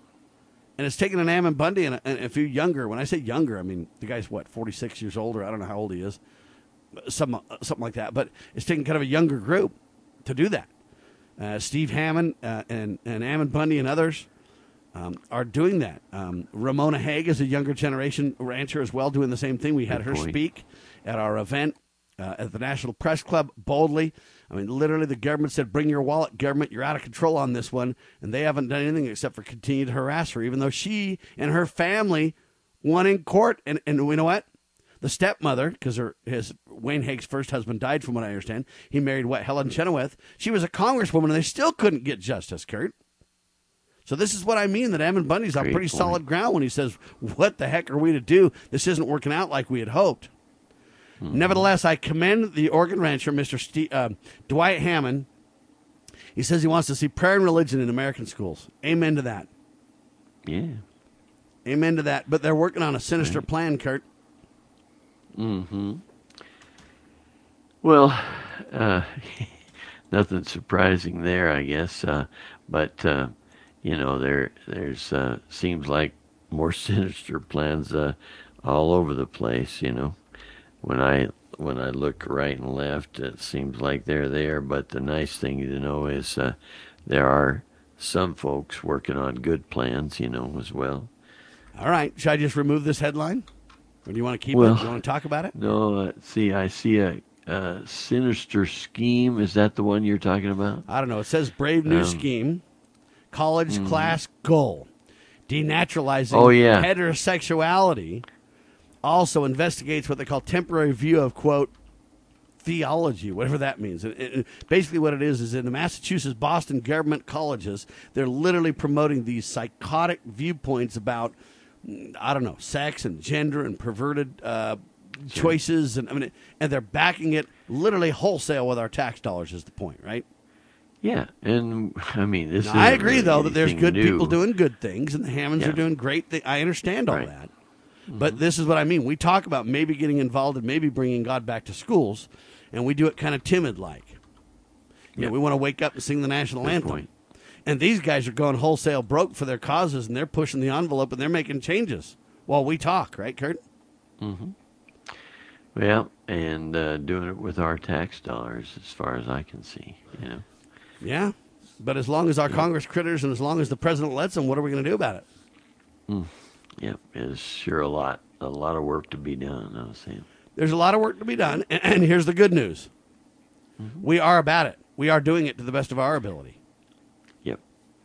And it's taken an Ammon Bundy and a, and a few younger. When I say younger, I mean the guy's, what, forty-six years old, or I don't know how old he is, some, something like that. But it's taken kind of a younger group to do that. Uh, Steve Hammond uh, and, and Ammon Bundy and others um, are doing that. Um, Ramona Haig is a younger generation rancher as well, doing the same thing. We had Good her point. speak at our event uh, at the National Press Club boldly. I mean, literally, the government said, bring your wallet, government. You're out of control on this one. And they haven't done anything except for continue to harass her, even though she and her family won in court. And, and you know what? The stepmother, because her his Wayne Haig's first husband died, from what I understand. He married, what, Helen Chenoweth. She was a congresswoman, and they still couldn't get justice, Kurt. So this is what I mean, that Ammon Bundy's on Great pretty point. solid ground when he says, what the heck are we to do? This isn't working out like we had hoped. Mm-hmm. Nevertheless, I commend the organ rancher, Mister Steve, uh, Dwight Hammond. He says he wants to see prayer and religion in American schools. Amen to that. Yeah. Amen to that. But they're working on a sinister right. plan, Kurt. Mm-hmm. Well, uh, nothing surprising there, I guess. Uh, but, uh, you know, there there's uh, seems like more sinister plans uh, all over the place, you know. When I when I look right and left, it seems like they're there. But the nice thing to know is uh, there are some folks working on good plans, you know, as well. All right. Should I just remove this headline? Or do you want to keep well, it? Do you want to talk about it? No. Uh, see, I see a, a sinister scheme. Is that the one you're talking about? I don't know. It says brave new um, scheme. College mm-hmm. class goal. Denaturalizing oh, yeah. heterosexuality. Also investigates what they call temporary view of, quote, theology, whatever that means. It, it, basically what it is is in the Massachusetts, Boston government colleges, they're literally promoting these psychotic viewpoints about, I don't know, sex and gender and perverted uh, sure. choices. And I mean, and they're backing it literally wholesale with our tax dollars is the point, right? Yeah, and I mean, this is. I agree, really though, that there's good new. people doing good things, and the Hammonds yeah. are doing great things. I understand all right. that. Mm-hmm. But this is what I mean. We talk about maybe getting involved and maybe bringing God back to schools, and we do it kind of timid-like. You yep. know, we want to wake up and sing the national good anthem. Point. And these guys are going wholesale broke for their causes, and they're pushing the envelope, and they're making changes while we talk, right, Kurt? Mm-hmm. Well, and uh, doing it with our tax dollars, as far as I can see, you know. Yeah, but as long as our Congress critters and as long as the president lets them, what are we going to do about it? Mm. Yep, there's sure a lot, a lot of work to be done, I was saying. There's a lot of work to be done, and, and here's the good news. Mm-hmm. We are about it. We are doing it to the best of our ability. Yep.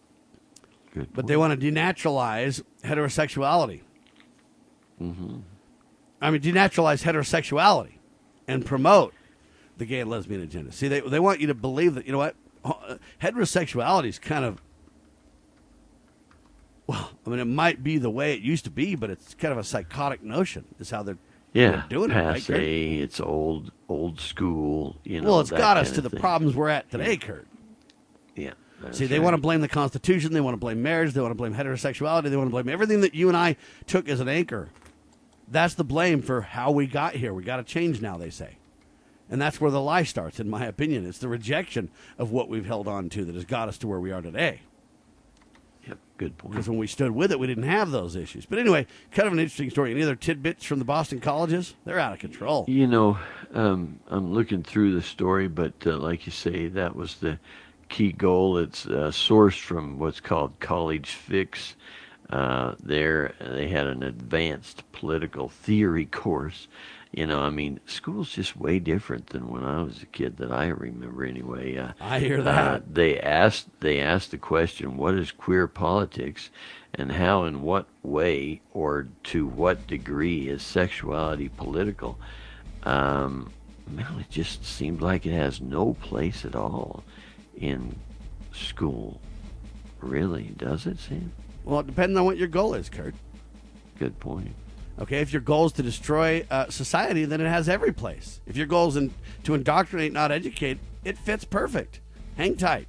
Good but point. they want to denaturalize heterosexuality. Mm-hmm. I mean, denaturalize heterosexuality and promote the gay and lesbian agenda. See, they they want you to believe that, you know what, heterosexuality is kind of, well, I mean, it might be the way it used to be, but it's kind of a psychotic notion is how they're, yeah, they're doing passe, it. Right, it's old old school, you know. Well, it's got us to the thing. problems we're at today, yeah. Kurt. Yeah. See, they right. want to blame the Constitution, they want to blame marriage, they want to blame heterosexuality, they want to blame everything that you and I took as an anchor. That's the blame for how we got here. We got to change now, they say. And that's where the lie starts, in my opinion. It's the rejection of what we've held on to that has got us to where we are today. Yep, good point. Because when we stood with it, we didn't have those issues. But anyway, kind of an interesting story. Any other tidbits from the Boston colleges? They're out of control. You know, um, I'm looking through the story, but uh, like you say, that was the key goal. It's uh, sourced from what's called College Fix. Uh, there, they had an advanced political theory course. You know, I mean, school's just way different than when I was a kid that I remember anyway. Uh, I hear that. Uh, they asked they asked the question, what is queer politics, and how in what way or to what degree is sexuality political? Um, well, it just seems like it has no place at all in school. Really, does it, Sam? Well, it depends on what your goal is, Kurt. Good point. Okay, if your goal is to destroy uh, society, then it has every place. If your goal is in, to indoctrinate, not educate, it fits perfect. Hang tight.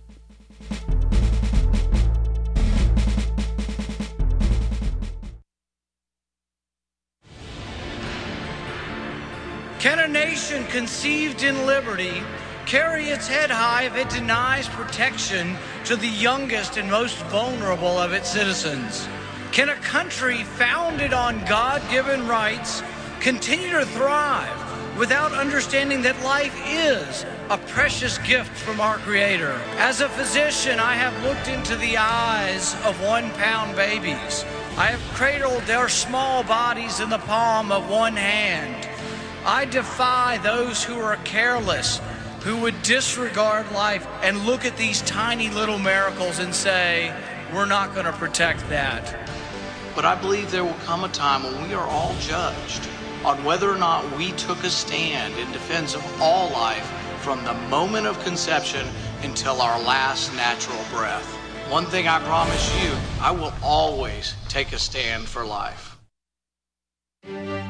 Can a nation conceived in liberty carry its head high if it denies protection to the youngest and most vulnerable of its citizens? Can a country founded on God-given rights continue to thrive without understanding that life is a precious gift from our Creator? As a physician, I have looked into the eyes of one-pound babies. I have cradled their small bodies in the palm of one hand. I defy those who are careless, who would disregard life and look at these tiny little miracles and say, we're not going to protect that. But I believe there will come a time when we are all judged on whether or not we took a stand in defense of all life from the moment of conception until our last natural breath. One thing I promise you, I will always take a stand for life.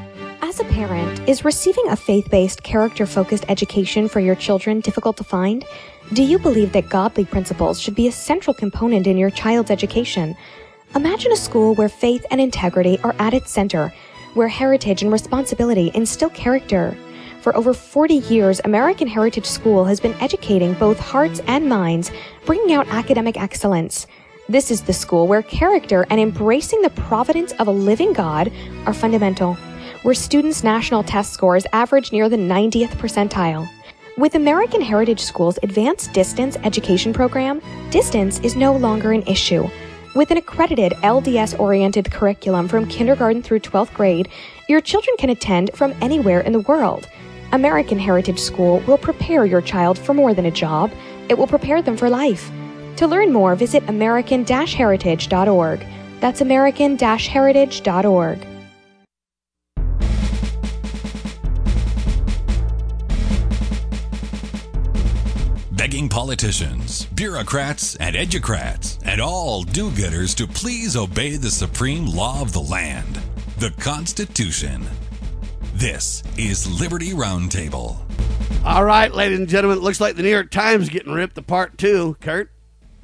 As a parent, is receiving a faith-based, character-focused education for your children difficult to find? Do you believe that godly principles should be a central component in your child's education? Imagine a school where faith and integrity are at its center, where heritage and responsibility instill character. For over forty years, American Heritage School has been educating both hearts and minds, bringing out academic excellence. This is the school where character and embracing the providence of a living God are fundamental, where students' national test scores average near the ninetieth percentile. With American Heritage School's Advanced Distance Education Program, distance is no longer an issue. With an accredited L D S-oriented curriculum from kindergarten through twelfth grade, your children can attend from anywhere in the world. American Heritage School will prepare your child for more than a job. It will prepare them for life. To learn more, visit american dash heritage dot org. That's american dash heritage dot org. Begging politicians, bureaucrats, and educrats, and all do-gooders to please obey the supreme law of the land, the Constitution. This is Liberty Roundtable. All right, ladies and gentlemen, it looks like the New York Times is getting ripped apart too. Kurt?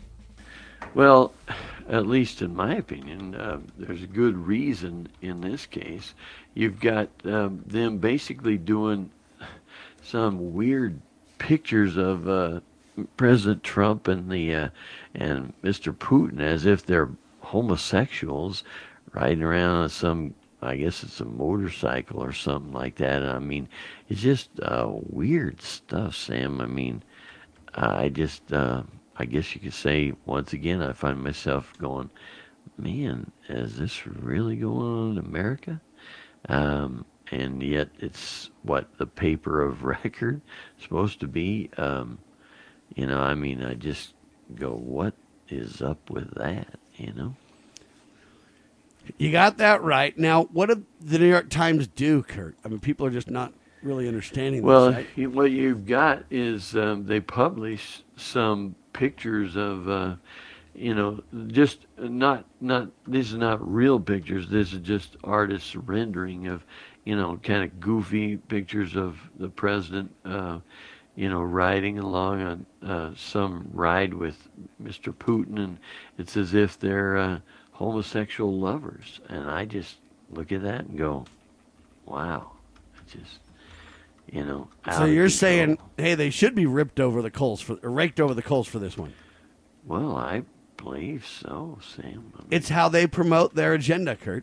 Well, at least in my opinion, uh, there's a good reason in this case. You've got um, them basically doing some weird pictures of uh, President Trump and the uh, and Mister Putin as if they're homosexuals riding around on some, I guess it's a motorcycle or something like that. I mean, it's just uh, weird stuff, Sam. I mean, I just, uh, I guess you could say, once again, I find myself going, man, is this really going on in America? Um, and yet it's what the paper of record is supposed to be. Um, you know, I mean, I just go, what is up with that, you know? You got that right. Now, what did the New York Times do, Kurt? I mean, people are just not really understanding well, this. Well, what you've got is um, they publish some pictures of, uh, you know, just not, not, these are not real pictures. This is just artists' rendering of, you know, kind of goofy pictures of the president, uh, you know, riding along on uh, some ride with Mister Putin, and it's as if they're uh, homosexual lovers. And I just look at that and go, wow, it's just, you know. So you're saying, hey, they should be ripped over the coals for, or raked over the coals for this one? Well, I believe so, Sam. I mean, it's how they promote their agenda, Kurt.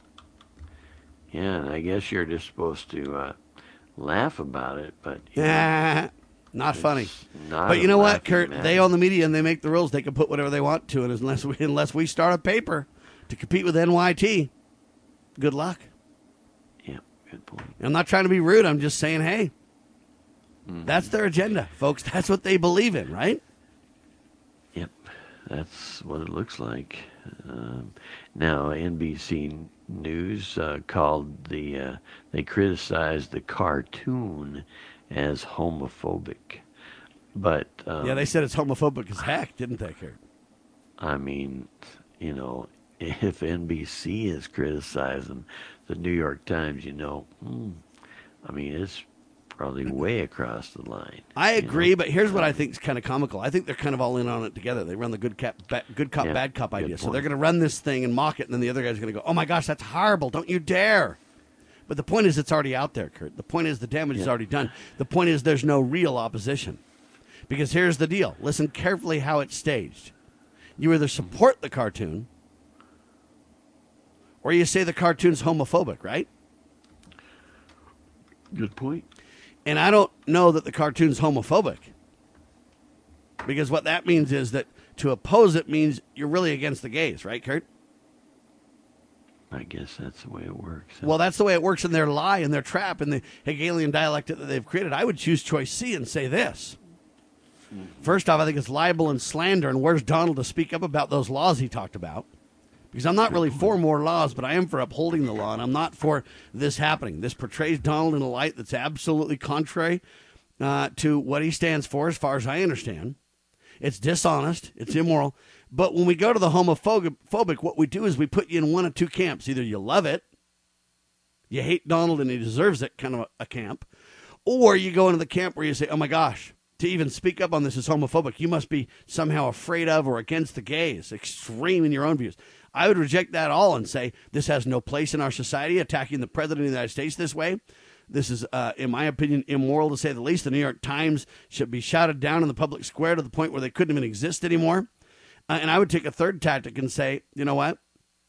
Yeah, and I guess you're just supposed to uh, laugh about it, but yeah, not funny. Not but you know what, Kurt? Matter. They own the media and they make the rules. They can put whatever they want to, and unless we unless we start a paper to compete with N Y T, good luck. Yeah, good point. I'm not trying to be rude. I'm just saying, hey, mm-hmm. that's their agenda, folks. That's what they believe in, right? Yep, that's what it looks like. Um, now, N B C News uh, called the, uh, they criticized the cartoon as homophobic. But um, yeah, they said it's homophobic as heck, didn't they, Kurt? I mean, you know, if N B C is criticizing the New York Times, you know, hmm, I mean, it's probably way across the line. I agree, know? but here's what I think is kind of comical. I think they're kind of all in on it together. They run the good cap, ba- good cop, yeah, bad cop idea. point. So they're going to run this thing and mock it, and then the other guy's going to go, oh, my gosh, that's horrible. Don't you dare. But the point is it's already out there, Kurt. The point is the damage yeah. is already done. The point is there's no real opposition. Because here's the deal. Listen carefully how it's staged. You either support the cartoon or you say the cartoon's homophobic, right? Good point. And I don't know that the cartoon's homophobic. Because what that means is that to oppose it means you're really against the gays, right, Kurt? I guess that's the way it works. Well, that's the way it works in their lie and their trap and the Hegelian dialect that they've created. I would choose choice C and say this. Mm-hmm. First off, I think it's libel and slander, and where's Donald to speak up about those laws he talked about? Because I'm not really for more laws, but I am for upholding the law, and I'm not for this happening. This portrays Donald in a light that's absolutely contrary uh, to what he stands for, as far as I understand. It's dishonest. It's immoral. But when we go to the homophobic, what we do is we put you in one of two camps. Either you love it, you hate Donald and he deserves it kind of a, a camp, or you go into the camp where you say, oh my gosh, to even speak up on this is homophobic. You must be somehow afraid of or against the gays, extreme in your own views. I would reject that all and say this has no place in our society, attacking the president of the United States this way. This is, uh, in my opinion, immoral to say the least. The New York Times should be shouted down in the public square to the point where they couldn't even exist anymore. Uh, and I would take a third tactic and say, you know what?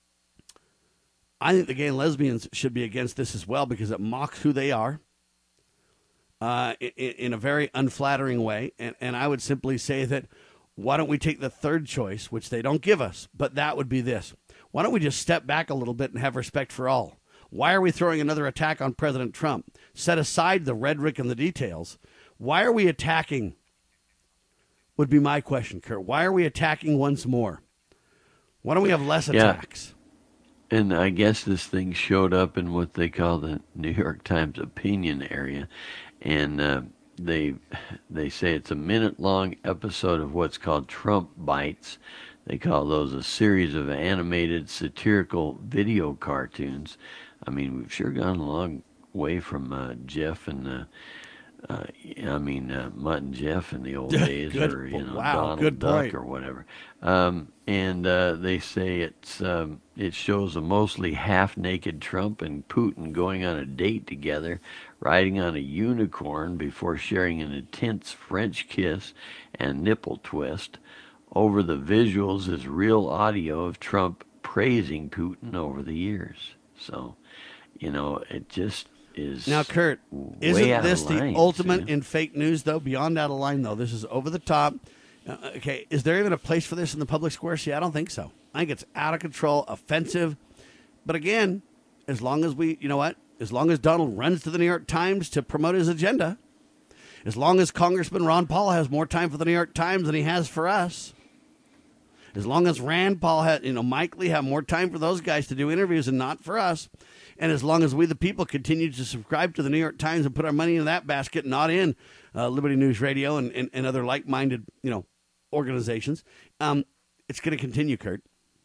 I think the gay and lesbians should be against this as well because it mocks who they are uh, in, in a very unflattering way. And, and I would simply say that why don't we take the third choice, which they don't give us, but that would be this. Why don't we just step back a little bit and have respect for all? Why are we throwing another attack on President Trump? Set aside the rhetoric and the details. Why are we attacking, would be my question, Kurt. Why are we attacking once more? Why don't we have less yeah. attacks? And I guess this thing showed up in what they call the New York Times opinion area. And uh, they they say it's a minute-long episode of what's called Trump Bites. They call those a series of animated satirical video cartoons. I mean, we've sure gone a long way from uh, Jeff and, uh, uh, I mean, uh, Mutt and Jeff in the old days, good, or, you know, wow, Donald good Duck point. or whatever. Um, and uh, they say it's um, it shows a mostly half-naked Trump and Putin going on a date together, riding on a unicorn before sharing an intense French kiss and nipple twist. Over the visuals is real audio of Trump praising Putin over the years. So, you know, it just is. Now, Kurt, way isn't out this of the line, ultimate see? in fake news, though? Beyond out of line, though. This is over the top. Uh, okay, is there even a place for this in the public square? See, I don't think so. I think it's out of control, offensive. But again, as long as we, you know what? As long as Donald runs to the New York Times to promote his agenda, as long as Congressman Ron Paul has more time for the New York Times than he has for us, as long as Rand Paul had, you know, Mike Lee have more time for those guys to do interviews and not for us, and as long as we the people continue to subscribe to the New York Times and put our money in that basket, not in uh, Liberty News Radio and, and, and other like-minded, you know, organizations, um, it's going to continue, Kurt.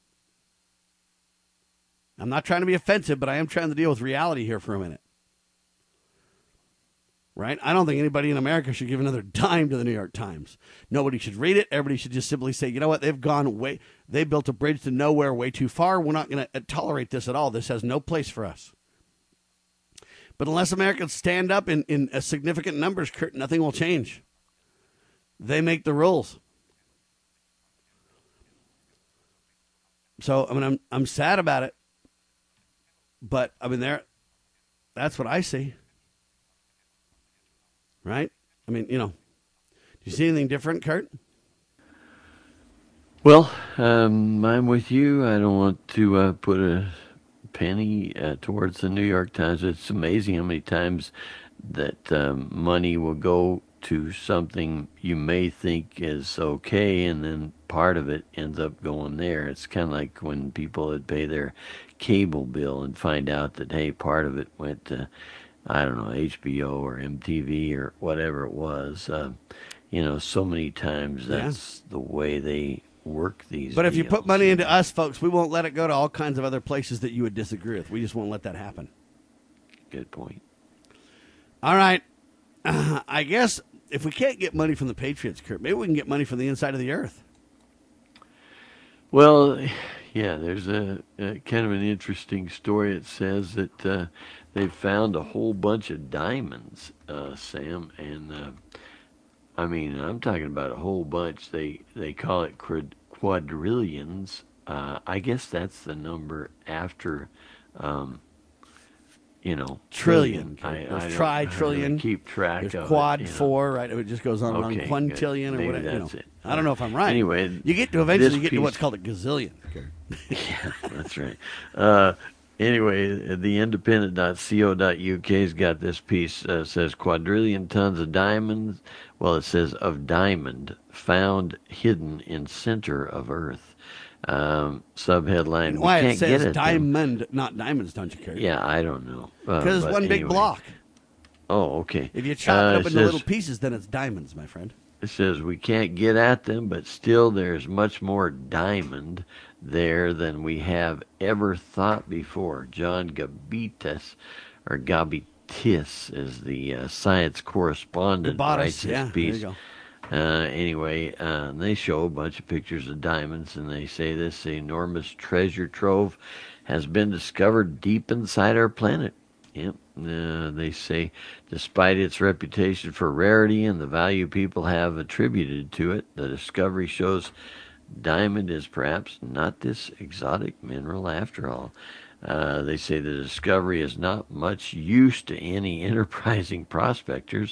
I'm not trying to be offensive, but I am trying to deal with reality here for a minute. Right? I don't think anybody in America should give another dime to the New York Times. Nobody should read it. Everybody should just simply say, you know what? They've gone way, they built a bridge to nowhere way too far. We're not going to tolerate this at all. This has no place for us. But unless Americans stand up in, in a significant numbers, Kurt, nothing will change. They make the rules. So, I mean, I'm, I'm sad about it. But, I mean, there, that's what I see. Right? I mean, you know, do you see anything different, Kurt? Well, um, I'm with you. I don't want to uh, put a penny uh, towards the New York Times. It's amazing how many times that um, money will go to something you may think is okay, and then part of it ends up going there. It's kind of like when people would pay their cable bill and find out that, hey, part of it went to, I don't know, H B O or M T V or whatever it was. Uh, you know, so many times that's yeah. the way they work these But if deals. you put money into us, folks, we won't let it go to all kinds of other places that you would disagree with. We just won't let that happen. Good point. All right. Uh, I guess if we can't get money from the Patriots, Kurt, maybe we can get money from the inside of the earth. Well, yeah, there's a, a kind of an interesting story. It says that uh, they've found a whole bunch of diamonds, uh, Sam, and uh, I mean, I'm talking about a whole bunch. They they call it quadrillions. Uh, I guess that's the number after, um, you know, trillion. trillion. There's I, I tri-trillion. Really keep track There's of quad it, you know. four, right? It just goes on and Okay, on. good. Quintillion or Maybe whatever. You know. that's it. I don't know if I'm right. Anyway, you get to eventually this you get to piece- what's called a gazillion. Yeah, that's right. Uh, anyway, the independent dot co dot U K's got this piece. Uh, says quadrillion tons of diamonds. Well, it says of diamond found hidden in center of Earth. Um, subheadline: we Why can't it says get it. diamond, not diamonds, don't you care? Yeah, I don't know. Uh, Because it's but one big anyway. block. Oh, okay. If you chop Uh, it up it into says- little pieces, then it's diamonds, my friend. It says we can't get at them, but still there's much more diamond there than we have ever thought before. John Gabitas or Gabi Tiss, as the uh, science correspondent writes this yeah, piece. There you go. Uh, anyway, uh, they show a bunch of pictures of diamonds, and they say this enormous treasure trove has been discovered deep inside our planet. Yep. Uh, they say, despite its reputation for rarity and the value people have attributed to it, the discovery shows diamond is perhaps not this exotic mineral after all. Uh, they say the discovery is not much use to any enterprising prospectors,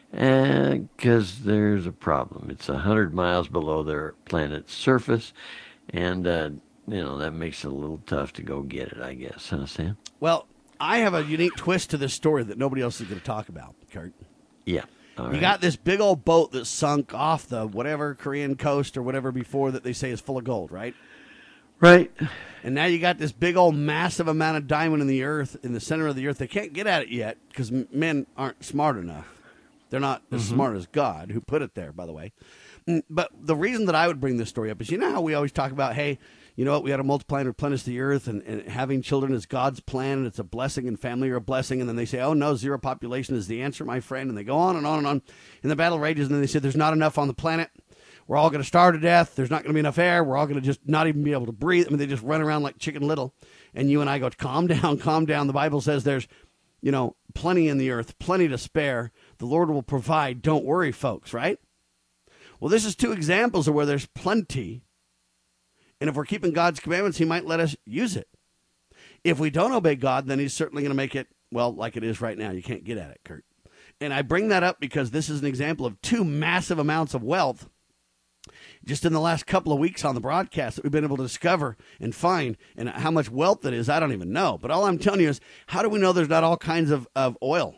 because uh, there's a problem. It's a hundred miles below their planet's surface, and uh, you know that makes it a little tough to go get it, I guess, huh, Sam? Well, I have a unique twist to this story that nobody else is going to talk about, Kurt. Yeah. All you right. got this big old boat that sunk off the whatever Korean coast or whatever before that they say is full of gold, right? Right. And now you got this big old massive amount of diamond in the earth, in the center of the earth. They can't get at it yet because men aren't smart enough. They're not as Mm-hmm. smart as God, who put it there, by the way. Mm, But the reason that I would bring this story up is, you know how we always talk about, hey, you know what, we got to multiply and replenish the earth, and, and having children is God's plan, and it's a blessing, and family are a blessing. And then they say, oh, no, zero population is the answer, my friend. And they go on and on and on. And the battle rages, and then they say there's not enough on the planet. We're all going to starve to death. There's not going to be enough air. We're all going to just not even be able to breathe. I mean, they just run around like Chicken Little. And you and I go, calm down, calm down. The Bible says there's, you know, plenty in the earth, plenty to spare. The Lord will provide. Don't worry, folks, right? Well, this is two examples of where there's plenty. And if we're keeping God's commandments, he might let us use it. If we don't obey God, then he's certainly going to make it, well, like it is right now. You can't get at it, Kurt. And I bring that up because this is an example of two massive amounts of wealth just in the last couple of weeks on the broadcast that we've been able to discover and find. And how much wealth it is, I don't even know. But all I'm telling you is, how do we know there's not all kinds of, of oil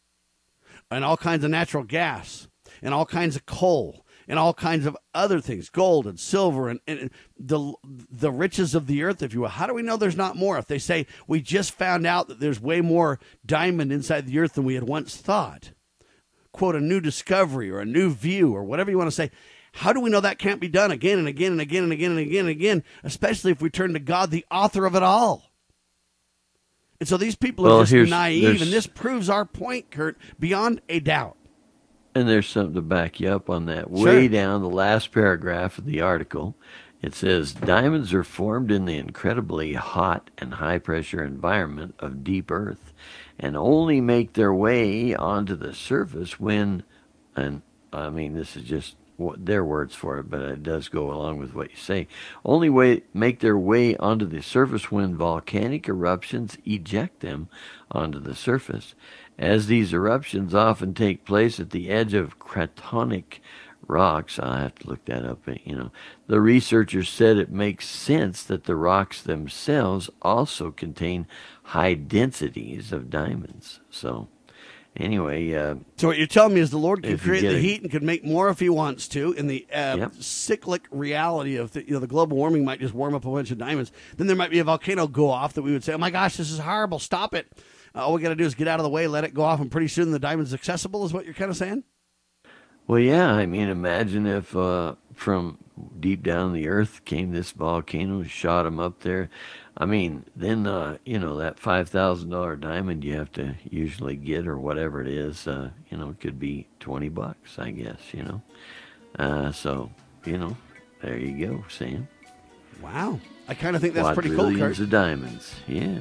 and all kinds of natural gas and all kinds of coal and all kinds of other things, gold and silver and, and the the riches of the earth, if you will? How do we know there's not more? If they say, we just found out that there's way more diamond inside the earth than we had once thought, quote, a new discovery or a new view or whatever you want to say, how do we know that can't be done again and again and again and again and again and again, especially if we turn to God, the author of it all? And so these people are Well, just here's- naive, there's- and this proves our point, Kurt, beyond a doubt. And there's something to back you up on that. Sure. Way down the last paragraph of the article, it says, diamonds are formed in the incredibly hot and high-pressure environment of deep earth and only make their way onto the surface when, and I mean, this is just what their words for it, but it does go along with what you say, only way make their way onto the surface when volcanic eruptions eject them onto the surface. As these eruptions often take place at the edge of cratonic rocks, I have to look that up, you know, the researchers said it makes sense that the rocks themselves also contain high densities of diamonds. So, anyway, uh, So what you're telling me is the Lord can if you create get the a- heat and can make more if he wants to, and the uh, Yep. cyclic reality of the, you know, the global warming might just warm up a bunch of diamonds. Then there might be a volcano go off that we would say, oh my gosh, this is horrible, stop it. Uh, all we got to do is get out of the way, let it go off, and pretty soon the diamond's accessible, is what you're kind of saying? well, yeah, I mean, imagine if uh, from deep down the earth came this volcano, shot them up there. I mean, then, uh, you know, that five thousand dollars diamond you have to usually get, or whatever it is, uh, you know, it could be twenty bucks, I guess, you know. Uh, so, you know, there you go, Sam. Wow. I kind of think that's pretty cool, Quadrillions Kurt. of diamonds, yeah.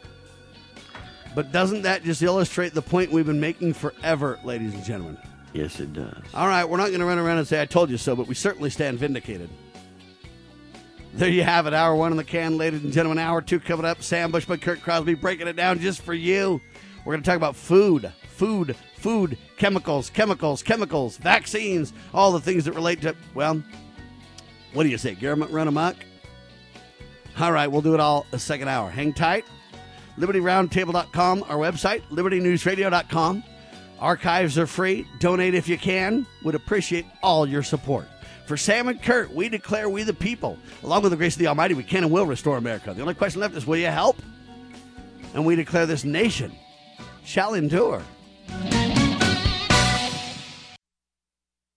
But doesn't that just illustrate the point we've been making forever, ladies and gentlemen? Yes, it does. All right, we're not going to run around and say, I told you so, but we certainly stand vindicated. There you have it, hour one in the can, ladies and gentlemen. Hour two coming up. Sam Bushman, Kurt Crosby breaking it down just for you. We're going to talk about food, food, food, chemicals, chemicals, chemicals, vaccines, all the things that relate to, well, what do you say, government run amok? All right, we'll do it all a second hour. Hang tight. liberty roundtable dot com, our website, liberty news radio dot com. Archives are free. Donate if you can. Would appreciate all your support. For Sam and Kurt, we declare we the people, along with the grace of the Almighty, we can and will restore America. The only question left is, will you help? And we declare this nation shall endure.